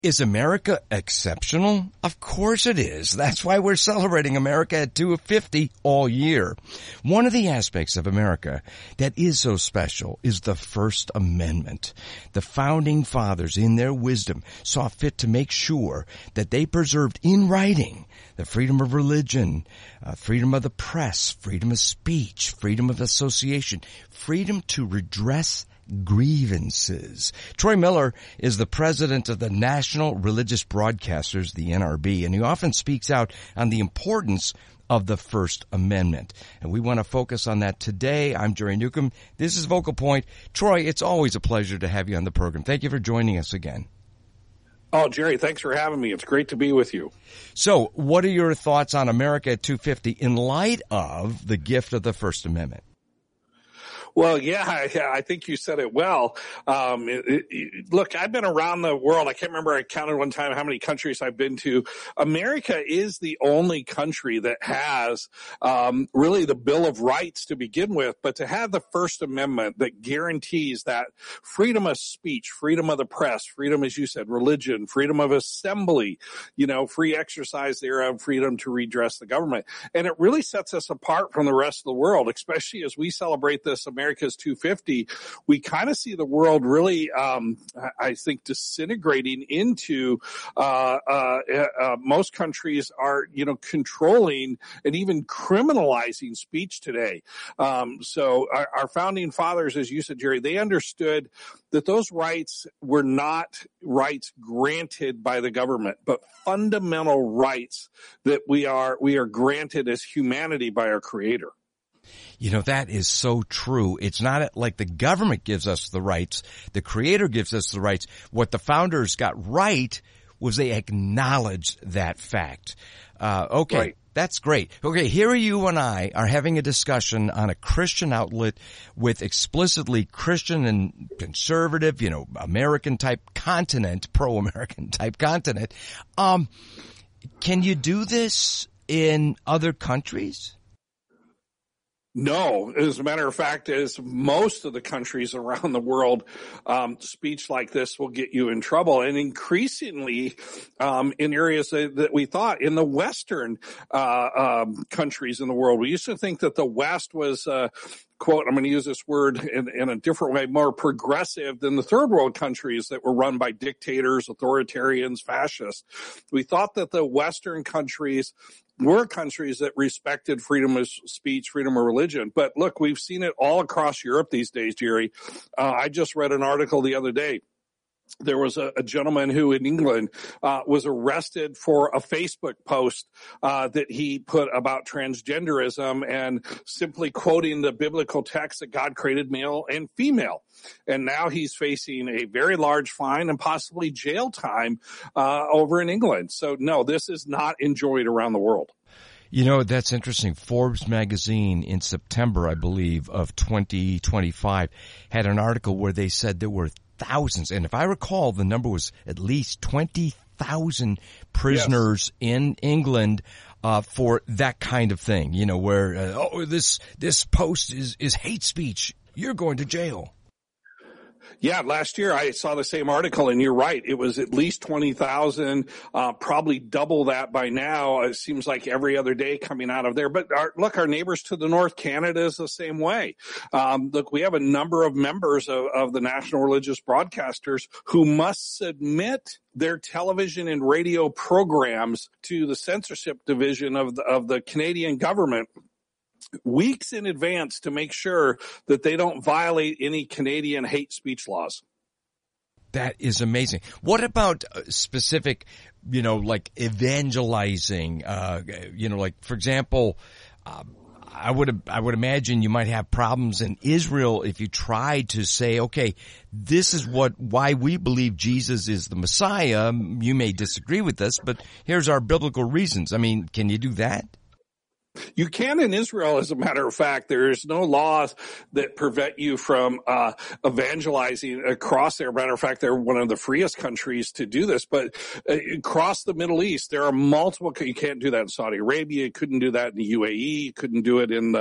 Is America exceptional? Of course it is. That's why we're celebrating America at 250 all year. One of the aspects of America that is so special is the First Amendment. The founding fathers, in their wisdom, saw fit to make sure that they preserved in writing the freedom of religion, freedom of the press, freedom of speech, freedom of association, freedom to redress grievances. Troy Miller is the president of the National Religious Broadcasters, the NRB, and he often speaks out on the importance of the First Amendment. And we want to focus on that today. I'm Jerry Newcomb. This is Vocal Point. Troy, it's always a pleasure to have you on the program. Thank you for joining us again. Oh, Jerry, thanks for having me. It's great to be with you. So, what are your thoughts on America at 250 in light of the gift of the First Amendment? Well, yeah, I think you said it well. Look, I've been around the world. I can't remember. I counted one time how many countries I've been to. America is the only country that has really the Bill of Rights to begin with, but to have the First Amendment that guarantees that freedom of speech, freedom of the press, freedom, as you said, religion, freedom of assembly, free exercise thereof, freedom to redress the government. And it really sets us apart from the rest of the world, especially as we celebrate this America's 250, we kind of see the world really, I think, disintegrating into most countries are, controlling and even criminalizing speech today. So our founding fathers, as you said, Jerry, they understood that those rights were not rights granted by the government, but fundamental rights that we are granted as humanity by our Creator. That is so true. It's not like the government gives us the rights. The Creator gives us the rights. What the founders got right was they acknowledged that fact. Okay. Right. That's great. Okay, here you and I are having a discussion on a Christian outlet with explicitly Christian and conservative, American type content, pro-American type content. Can you do this in other countries? No, as a matter of fact, as most of the countries around the world, speech like this will get you in trouble. And increasingly, in areas that we thought in the Western, countries in the world, we used to think that the West was, quote, I'm going to use this word in a different way, more progressive than the third world countries that were run by dictators, authoritarians, fascists. We thought that the Western countries were countries that respected freedom of speech, freedom of religion. But look, we've seen it all across Europe these days, Jerry. I just read an article the other day. There was a gentleman who in England was arrested for a Facebook post that he put about transgenderism and simply quoting the biblical text that God created male and female. And now he's facing a very large fine and possibly jail time over in England. So no, this is not enjoyed around the world. That's interesting. Forbes magazine in September, I believe, of 2025 had an article where they said there were thousands, and if I recall, the number was at least 20,000 prisoners in England for that kind of thing. Where this post is hate speech. You're going to jail. Yeah, last year I saw the same article, and you're right. It was at least 20,000, probably double that by now. It seems like every other day coming out of there. But our neighbors to the north, Canada, is the same way. Look, we have a number of members of the National Religious Broadcasters who must submit their television and radio programs to the censorship division of the Canadian government weeks in advance to make sure that they don't violate any Canadian hate speech laws. That is amazing. What about specific, like evangelizing, like, for example, I would imagine you might have problems in Israel if you tried to say, okay, this is why we believe Jesus is the Messiah. You may disagree with us, but here's our biblical reasons. I mean, can you do that? You can in Israel, as a matter of fact. There's no laws that prevent you from evangelizing across there. Matter of fact, they're one of the freest countries to do this. But across the Middle East, there are multiple. You can't do that in Saudi Arabia. You couldn't do that in the UAE. You couldn't do it in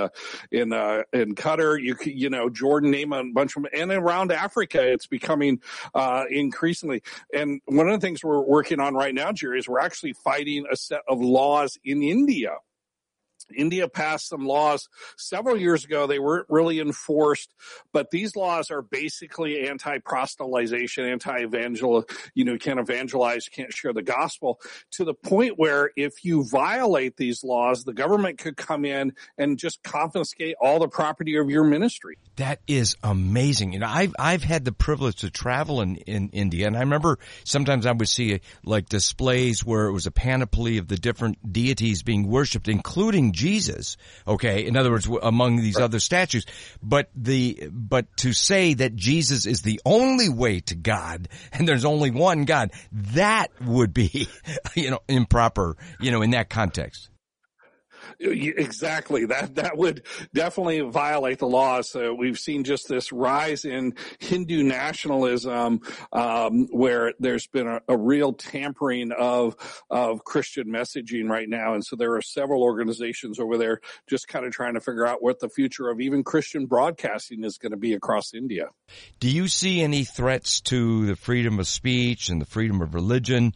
Qatar. Jordan, name a bunch of them. And around Africa, it's becoming increasingly. And one of the things we're working on right now, Jerry, is we're actually fighting a set of laws in India. India passed some laws several years ago. They weren't really enforced, but these laws are basically anti-proselytization, anti-evangel. You can't evangelize, you can't share the gospel, to the point where if you violate these laws, the government could come in and just confiscate all the property of your ministry. That is amazing. I've had the privilege to travel in India, and I remember sometimes I would see like displays where it was a panoply of the different deities being worshipped, including Jesus. Okay, in other words, among these other statues, but to say that Jesus is the only way to God and there's only one God, that would be, improper, in that context. Exactly. That would definitely violate the laws. So we've seen just this rise in Hindu nationalism, where there's been a real tampering of Christian messaging right now. And so there are several organizations over there just kind of trying to figure out what the future of even Christian broadcasting is going to be across India. Do you see any threats to the freedom of speech and the freedom of religion,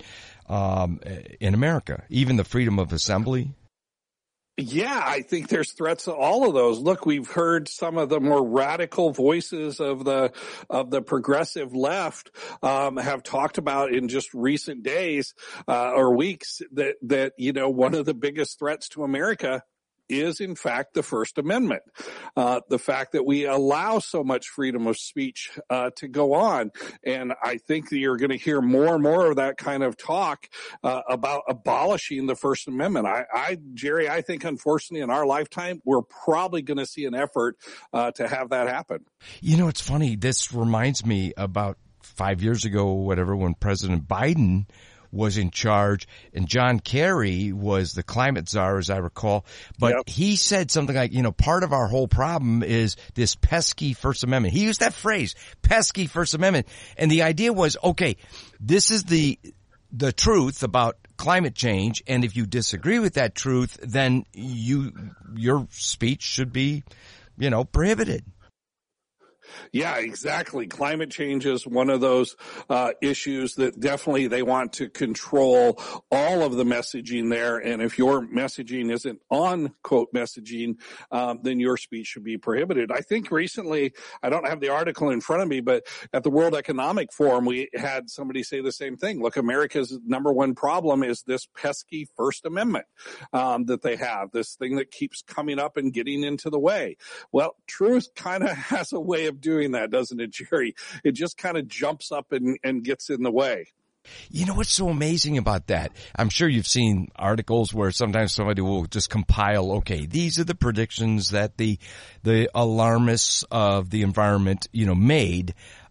in America, even the freedom of assembly? Yeah, I think there's threats to all of those. Look, we've heard some of the more radical voices of the progressive left have talked about in just recent days or weeks that one of the biggest threats to America is in fact the First Amendment. The fact that we allow so much freedom of speech to go on. And I think that you're going to hear more and more of that kind of talk about abolishing the First Amendment. Jerry, I think unfortunately in our lifetime, we're probably going to see an effort to have that happen. It's funny. This reminds me about 5 years ago or whatever, when President Biden was in charge, and John Kerry was the climate czar, as I recall. But Yep. He said something like, part of our whole problem is this pesky First Amendment. He used that phrase, pesky First Amendment. And the idea was, okay, this is the truth about climate change, and if you disagree with that truth, then your speech should be, prohibited. Yeah, exactly. Climate change is one of those issues that definitely they want to control all of the messaging there. And if your messaging isn't on quote messaging, then your speech should be prohibited. I think recently, I don't have the article in front of me, but at the World Economic Forum, we had somebody say the same thing. Look, America's number one problem is this pesky First Amendment that they have, this thing that keeps coming up and getting into the way. Well, truth kind of has a way of doing that, doesn't it, Jerry? It just kind of jumps up and gets in the way. What's so amazing about that? I'm sure you've seen articles where sometimes somebody will just compile, okay, these are the predictions that the alarmists of the environment, made,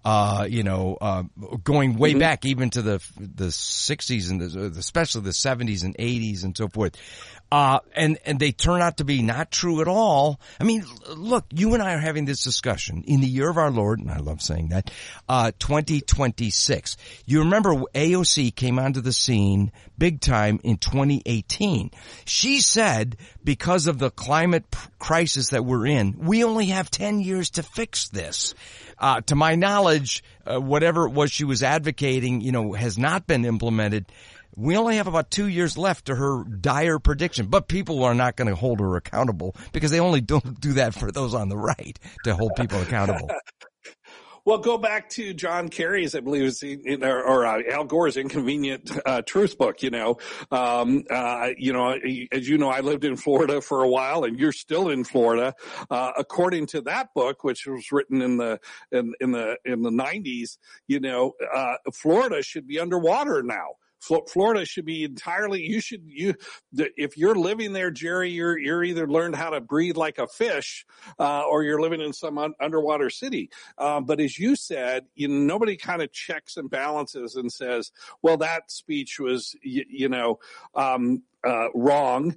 going way back even to the 60s and especially the 70s and 80s and so forth. And they turn out to be not true at all. I mean, look, you and I are having this discussion in the year of our Lord, and I love saying that, 2026. You remember AOC came onto the scene big time in 2018. She said because of the climate crisis that we're in, we only have 10 years to fix this. To my knowledge, whatever it was she was advocating, has not been implemented. We only have about 2 years left to her dire prediction, but people are not going to hold her accountable because they only don't do that for those on the right, to hold people accountable. Well, go back to John Kerry's, I believe it's or Al Gore's Inconvenient Truth book. As I lived in Florida for a while, and you're still in Florida. According to that book, which was written in the 90s, Florida should be underwater now. Florida should be entirely, if you're living there, Jerry, you're either learned how to breathe like a fish, or you're living in some underwater city. But as you said, nobody kind of checks and balances and says, well, that speech was, wrong,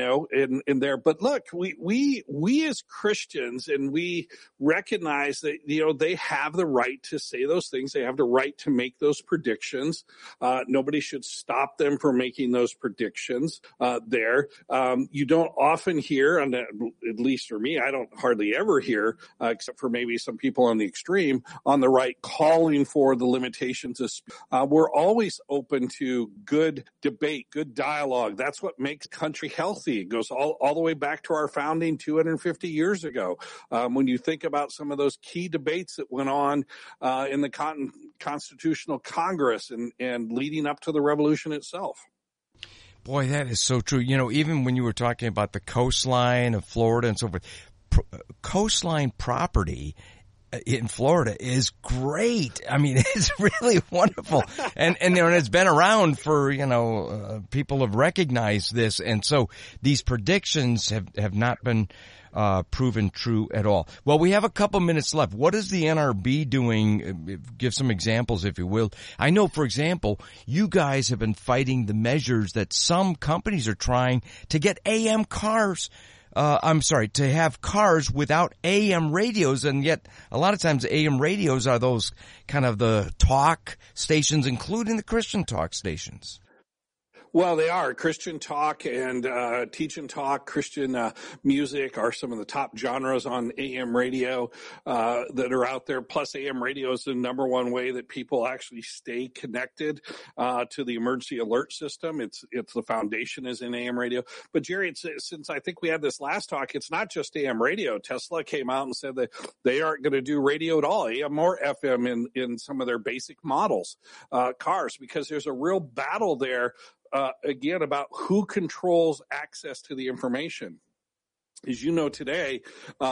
in there. But look, we as Christians, and we recognize that, they have the right to say those things. They have the right to make those predictions. Nobody should stop them from making those predictions there. You don't often hear, and at least for me, I don't hardly ever hear, except for maybe some people on the extreme, on the right calling for the limitations of speech. We're always open to good debate, good dialogue. That's what makes country healthy. It goes all the way back to our founding 250 years ago. When you think about some of those key debates that went on in the Constitutional Congress and leading up to the Revolution itself. Boy, that is so true. Even when you were talking about the coastline of Florida and so forth, coastline property in Florida is great. I mean, it's really wonderful. And it's been around for, people have recognized this. And so these predictions have not been proven true at all. Well, we have a couple minutes left. What is the NRB doing? Give some examples, if you will. I know, for example, you guys have been fighting the measures that some companies are trying to get AM cars. To have cars without AM radios, and yet a lot of times AM radios are those kind of the talk stations, including the Christian talk stations. Well, they are. Christian talk and teach and talk, Christian music are some of the top genres on AM radio that are out there. Plus, AM radio is the number one way that people actually stay connected to the emergency alert system. It's the foundation is in AM radio. But Jerry, since I think we had this last talk, it's not just AM radio. Tesla came out and said that they aren't going to do radio at all, AM or FM in some of their basic models, cars, because there's a real battle there. Again, about who controls access to the information. As you know, today,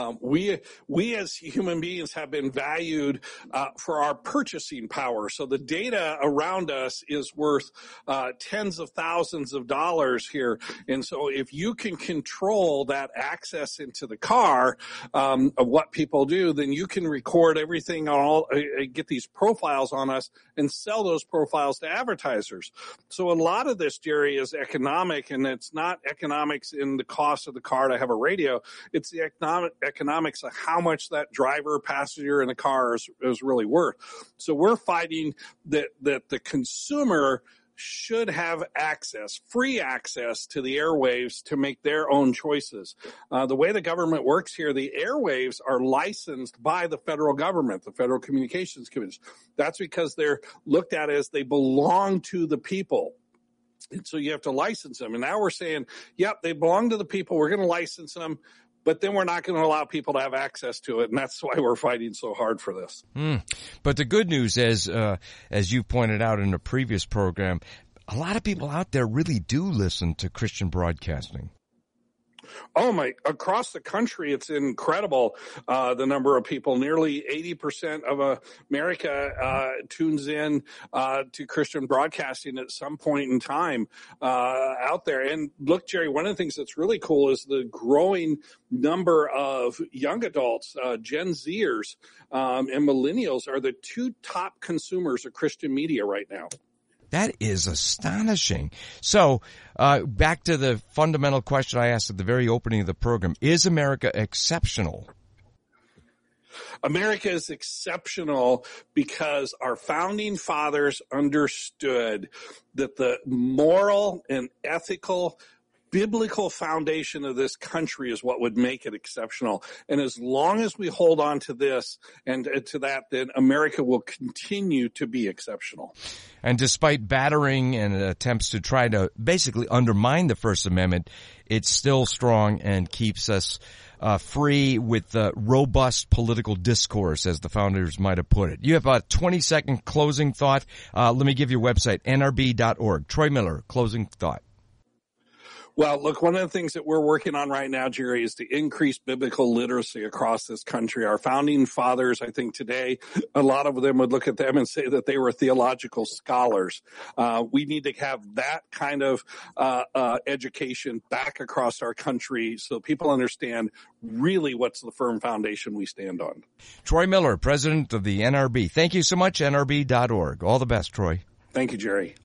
we as human beings have been valued for our purchasing power. So the data around us is worth tens of thousands of dollars here. And so if you can control that access into the car of what people do, then you can record everything on get these profiles on us and sell those profiles to advertisers. So a lot of this, Jerry, is economic, and it's not economics in the cost of the car to have a radio. It's the economics of how much that driver, passenger in the car is really worth. So we're fighting that the consumer should have free access to the airwaves to make their own choices. The way the government works here, the airwaves are licensed by the federal government, the Federal Communications Commission. That's because they're looked at as they belong to the people. And so you have to license them. And now we're saying, yep, they belong to the people. We're going to license them, but then we're not going to allow people to have access to it. And that's why we're fighting so hard for this. But the good news is, as you pointed out in a previous program, a lot of people out there really do listen to Christian broadcasting. Oh my, across the country, it's incredible, the number of people. Nearly 80% of America tunes in to Christian broadcasting at some point in time out there. And look, Jerry, one of the things that's really cool is the growing number of young adults, Gen Zers and millennials are the two top consumers of Christian media right now. That is astonishing. So, back to the fundamental question I asked at the very opening of the program. Is America exceptional? America is exceptional because our founding fathers understood that the moral and ethical biblical foundation of this country is what would make it exceptional. And as long as we hold on to this and to that, then America will continue to be exceptional. And despite battering and attempts to try to basically undermine the First Amendment, it's still strong and keeps us free with robust political discourse, as the founders might have put it. You have a 20-second closing thought. Let me give your website, nrb.org. Troy Miller, closing thought. Well, look, one of the things that we're working on right now, Jerry, is to increase biblical literacy across this country. Our founding fathers, I think today, a lot of them would look at them and say that they were theological scholars. We need to have that kind of education back across our country so people understand really what's the firm foundation we stand on. Troy Miller, president of the NRB. Thank you so much, nrb.org. All the best, Troy. Thank you, Jerry.